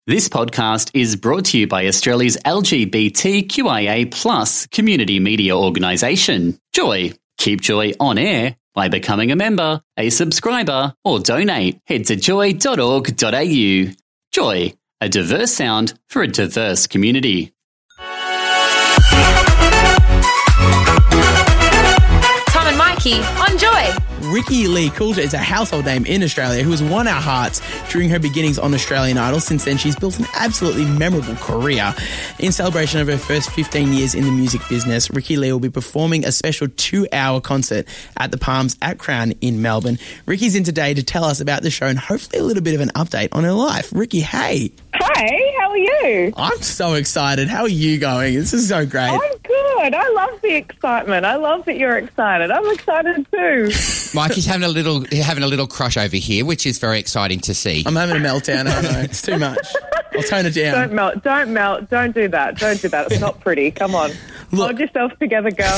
This podcast is brought to you by Australia's LGBTQIA+ community media organisation, Joy. Keep Joy on air by becoming a member, a subscriber, or donate. Head to joy.org.au. Joy, a diverse sound for a diverse community. Tom and Mikey on Joy. Ricki-Lee Coulter is a household name in Australia who has won our hearts during her beginnings on Australian Idol. Since then, she's built an absolutely memorable career. In celebration of her first 15 years in the music business, Ricki-Lee will be performing a special 2-hour concert at the Palms at Crown in Melbourne. Ricki's in today to tell us about the show and hopefully a little bit of an update on her life. Ricki, hey. Hey, how are you? I'm so excited. How are you going? This is so great. I'm good. I love the excitement. I love that you're excited. I'm excited too. Mikey's having a little crush over here, which is very exciting to see. I'm having a meltdown. I know. It's too much. I'll tone it down. Don't melt. Don't do that. It's not pretty. Come on. Hold yourself together, girl.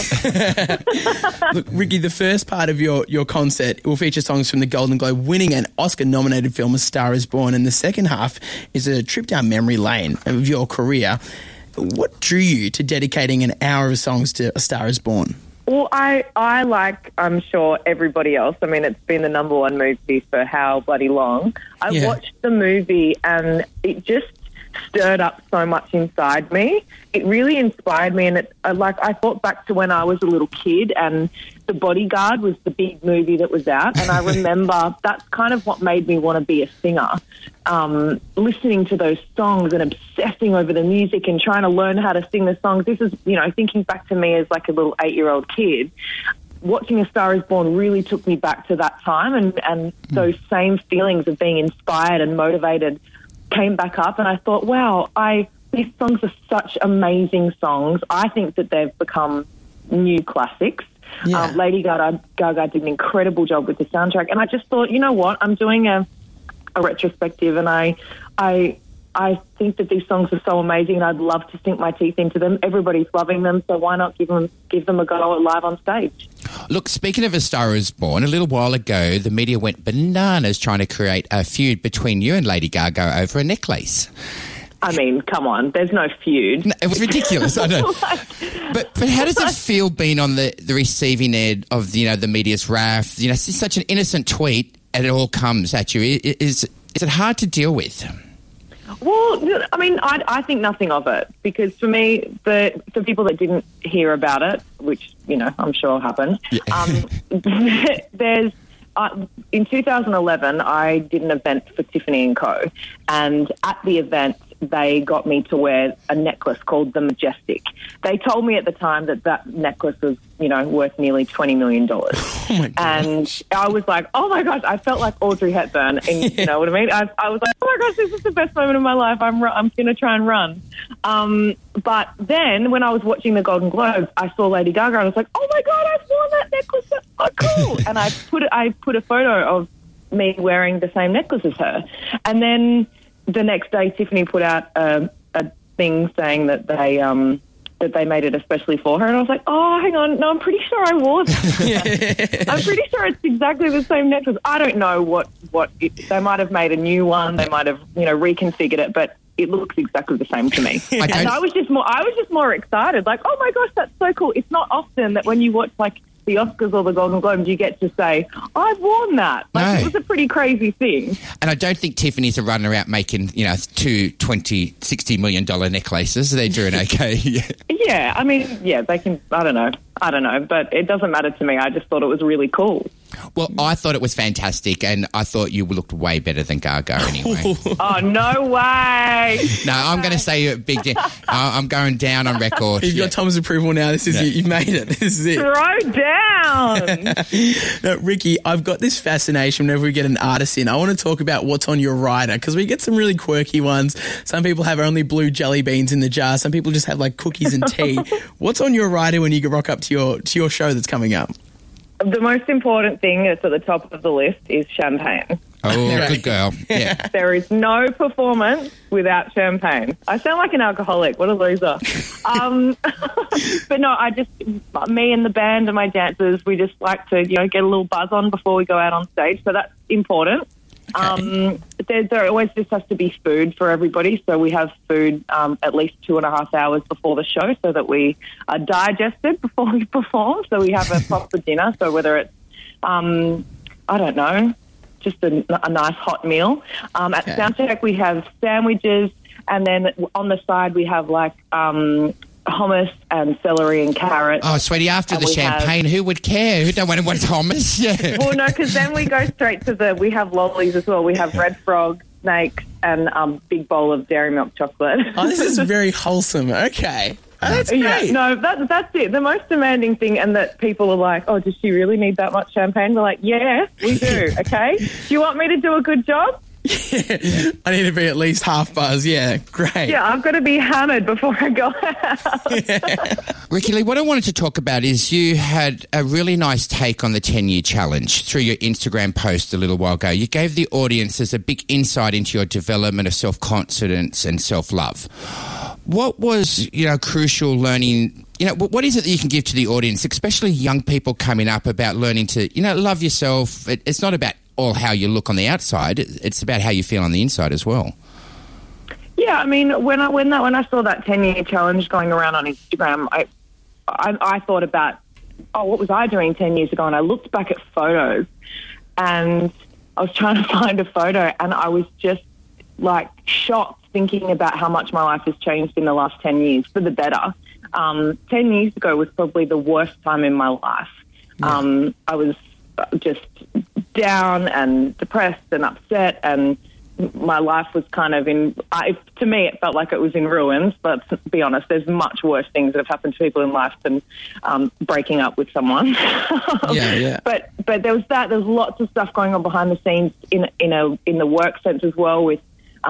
Look, Ricki, the first part of your concert will feature songs from the Golden Globe winning and Oscar-nominated film A Star Is Born, and the second half is a trip down memory lane of your career. What drew you to dedicating an hour of songs to A Star Is Born? Well, I like, I'm sure, everybody else. I mean, it's been the number one movie for how bloody long. I watched the movie and it just stirred up so much inside me. It really inspired me, and I thought back to when I was a little kid and The Bodyguard was the big movie that was out, and I remember that's kind of what made me want to be a singer. Listening to those songs and obsessing over the music and trying to learn how to sing the songs. This is, thinking back to me as like a little 8-year-old kid. Watching A Star Is Born really took me back to that time, and those same feelings of being inspired and motivated came back up, and I thought, wow, these songs are such amazing songs. I think that they've become new classics. Yeah. Lady Gaga did an incredible job with the soundtrack, and I just thought, you know what, I'm doing a retrospective, and I think that these songs are so amazing, and I'd love to sink my teeth into them. Everybody's loving them, so why not give them a go live on stage? Look, speaking of A Star Is Born, a little while ago, the media went bananas trying to create a feud between you and Lady Gaga over a necklace. I mean, come on, there's no feud. No, it was ridiculous, I know. But how does it feel being on the receiving end of, the media's wrath? It's such an innocent tweet and it all comes at you. Is it hard to deal with? Well, I mean, I think nothing of it, because for me, for people that didn't hear about it, which, I'm sure happened, there's in 2011, I did an event for Tiffany & Co. And at the event, they got me to wear a necklace called the Majestic. They told me at the time that necklace was, worth nearly $20 million. Oh my gosh. And I was like, oh my gosh, I felt like Audrey Hepburn. And you know what I mean? I was like, oh my gosh, this is the best moment of my life. I'm going to try and run. But then when I was watching the Golden Globes, I saw Lady Gaga and I was like, oh my God, I've worn that necklace. That's so cool. And I put a photo of me wearing the same necklace as her. And then the next day, Tiffany put out a thing saying that they made it especially for her. And I was like, oh, hang on. No, I'm pretty sure I wore that. I'm pretty sure it's exactly the same necklace. I don't know what they might have made a new one. They might have, reconfigured it, but it looks exactly the same to me. And I was just more excited. Like, oh my gosh, that's so cool. It's not often that when you watch like the Oscars or the Golden Globes, you get to say, I've worn that. Like, It was a pretty crazy thing. And I don't think Tiffany's are running around making, two $60 million necklaces. They're doing okay. Yeah, I mean, they can, I don't know, but it doesn't matter to me. I just thought it was really cool. Well, I thought it was fantastic, and I thought you looked way better than Gaga anyway. Oh, no way. No, I'm going to say a big deal. I'm going down on record. You've got Tom's approval now. This is it. You've made it. This is it. Throw down. Now, Ricki, I've got this fascination whenever we get an artist in. I want to talk about what's on your rider, because we get some really quirky ones. Some people have only blue jelly beans in the jar. Some people just have like cookies and tea. What's on your rider when you rock up to your show that's coming up? The most important thing that's at the top of the list is champagne. Oh, good girl. Yeah. There is no performance without champagne. I sound like an alcoholic. What a loser. But no, me and the band and my dancers, we just like to, get a little buzz on before we go out on stage. So that's important. There always just has to be food for everybody. So we have food at least 2.5 hours before the show so that we are digested before we perform. So we have a proper dinner. So whether it's, I don't know, just a nice hot meal. At Soundcheck, we have sandwiches. And then on the side, we have like hummus and celery and carrots. Oh, sweetie, after the champagne, who would care? Who don't want hummus? Yeah. Well, no, because then we go straight to we have lollies as well. We have red frog, snakes, and big bowl of dairy milk chocolate. Oh, this is very wholesome. Okay. Oh, that's great. Yeah, no, that's it. The most demanding thing, and that people are like, oh, does she really need that much champagne? We're like, yeah, we do, okay? Do you want me to do a good job? Yeah. I need to be at least half buzz. Yeah, great. Yeah, I've got to be hammered before I go out. Yeah. Ricki-Lee, what I wanted to talk about is you had a really nice take on the 10-year challenge through your Instagram post a little while ago. You gave the audiences a big insight into your development of self-confidence and self-love. What was, crucial learning? What is it that you can give to the audience, especially young people coming up, about learning to, love yourself? It's not about all how you look on the outside. It's about how you feel on the inside as well. Yeah, I mean, when I saw that 10-year challenge going around on Instagram, I thought about, what was I doing 10 years ago? And I looked back at photos, and I was trying to find a photo, and I was just like shocked thinking about how much my life has changed in the last 10 years for the better. 10 years ago was probably the worst time in my life. Yeah. I was just down and depressed and upset, and my life was kind of to me, it felt like it was in ruins. But to be honest, there's much worse things that have happened to people in life than breaking up with someone. Yeah. But there was that. There's lots of stuff going on behind the scenes in the work sense as well, with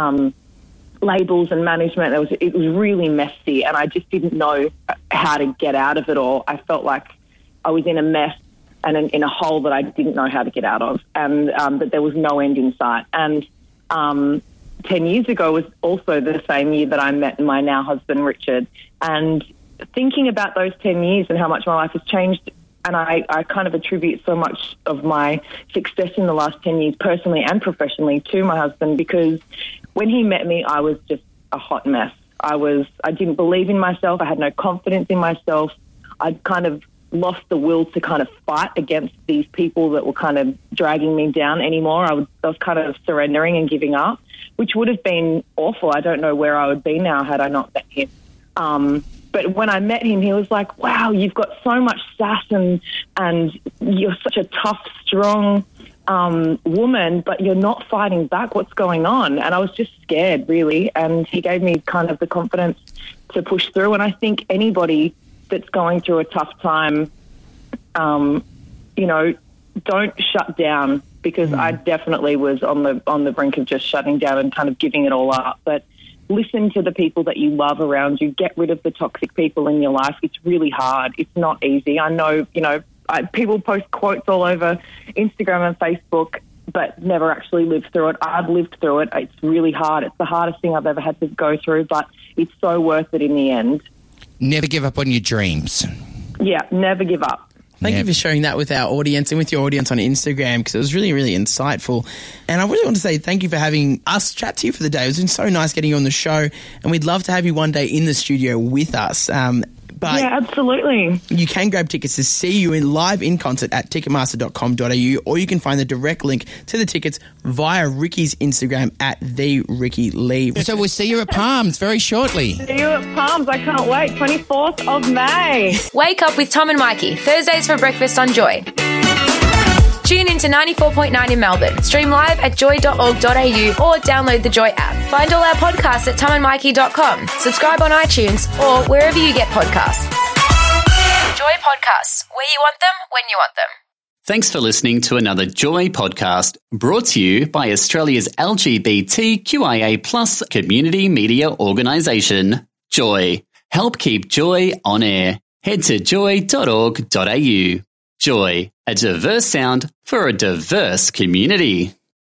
labels and management. It was really messy, and I just didn't know how to get out of it all. I felt like I was in a mess and in a hole that I didn't know how to get out of, and that there was no end in sight. And 10 years ago was also the same year that I met my now husband, Richard. And thinking about those 10 years and how much my life has changed, and I kind of attribute so much of my success in the last 10 years, personally and professionally, to my husband, because when he met me, I was just a hot mess. I didn't believe in myself. I had no confidence in myself. I'd kind of lost the will to kind of fight against these people that were kind of dragging me down anymore. I was kind of surrendering and giving up, which would have been awful. I don't know where I would be now had I not met him. But when I met him, he was like, wow, you've got so much sass and you're such a tough, strong woman, but you're not fighting back. What's going on? And I was just scared, really. And he gave me kind of the confidence to push through. And I think anybody that's going through a tough time, don't shut down, because I definitely was on the brink of just shutting down and kind of giving it all up. But listen to the people that you love around you. Get rid of the toxic people in your life. It's really hard. It's not easy. I know, people post quotes all over Instagram and Facebook, but never actually lived through it. I've lived through it. It's really hard. It's the hardest thing I've ever had to go through, but it's so worth it in the end. Never give up on your dreams. Yeah, never give up. Thank you for sharing that with our audience and with your audience on Instagram, because it was really, really insightful. And I really want to say thank you for having us chat to you for the day. It's been so nice getting you on the show, and we'd love to have you one day in the studio with us. But yeah, absolutely. You can grab tickets to see you live in concert at ticketmaster.com.au, or you can find the direct link to the tickets via Ricki's Instagram at @TheRickiLee. So we'll see you at Palms very shortly. See you at Palms. I can't wait. 24th of May. Wake up with Tom and Mikey, Thursdays for breakfast on Joy. Tune in to 94.9 in Melbourne. Stream live at joy.org.au or download the Joy app. Find all our podcasts at tomandmikey.com. Subscribe on iTunes or wherever you get podcasts. Joy Podcasts, where you want them, when you want them. Thanks for listening to another Joy podcast brought to you by Australia's LGBTQIA+ community media organisation, Joy. Help keep Joy on air. Head to joy.org.au. Joy, a diverse sound for a diverse community.